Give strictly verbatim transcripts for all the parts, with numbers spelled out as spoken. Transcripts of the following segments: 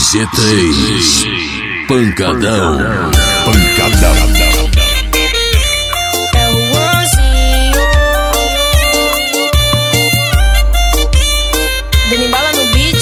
Z três Pancadão. Pancadão. É o Anzinho. Dando bala no beat.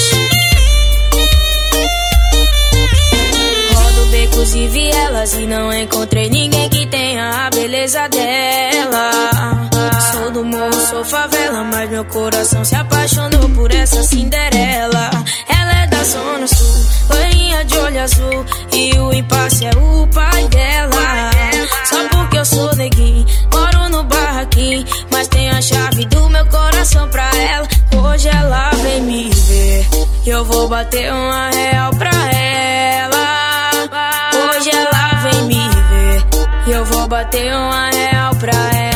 Rodo becos e vielas e não encontrei ninguém que tenha a beleza dela. Sou do morro, sou favela, mas meu coração se apaixonou por essa Cinderela. Ela é da Zona Sul, loirinha de olho azul, e o impasse é o pai dela. Só porque eu sou neguinho, moro no barraquinho, mas tenho a chave do meu coração pra ela. Hoje ela vem me ver e eu vou bater uma real pra ela. Hoje ela vem me ver e eu vou bater uma real pra ela.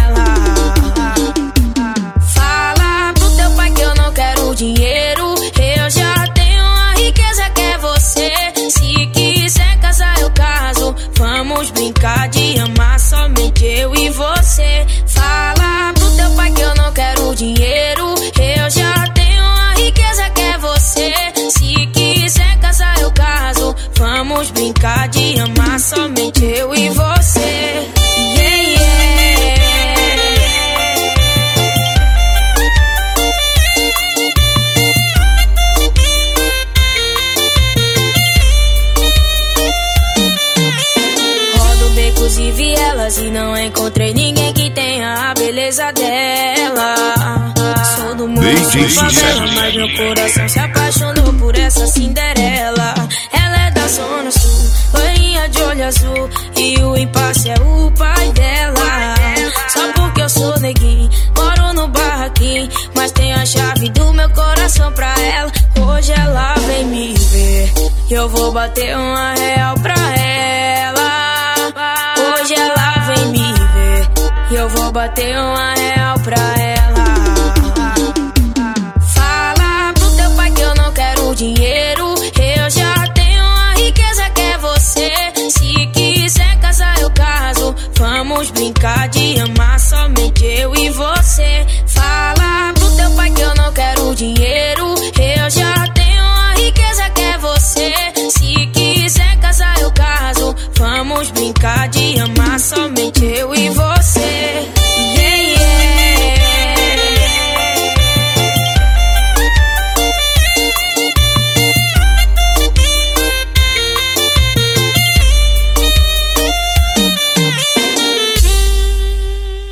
Fala pro teu pai que eu não quero dinheiro, eu já tenho a riqueza que é você. Se quiser casar eu caso, vamos brincar de amar somente eu e você. Fala pro teu pai que eu não quero dinheiro, eu já tenho a riqueza que é você. Se quiser casar eu caso, vamos brincar de amar somente eu e você. Yeah, yeah. Rodo becos e vielas e não encontrei ninguém que tenha a beleza dela. Sou do mundo, sou favela, mas meu coração se apaixonou por essa Cinderela. Ela é da Zona Sul, loirinha de olho azul, e o impasse é o pai dela. Só porque eu sou neguinho, moro no barraquinho, mas tenho a chave do meu coração pra ela. Hoje ela vem me ver e eu vou bater uma real pra ela. Hoje ela vem me ver e eu vou bater uma real pra ela.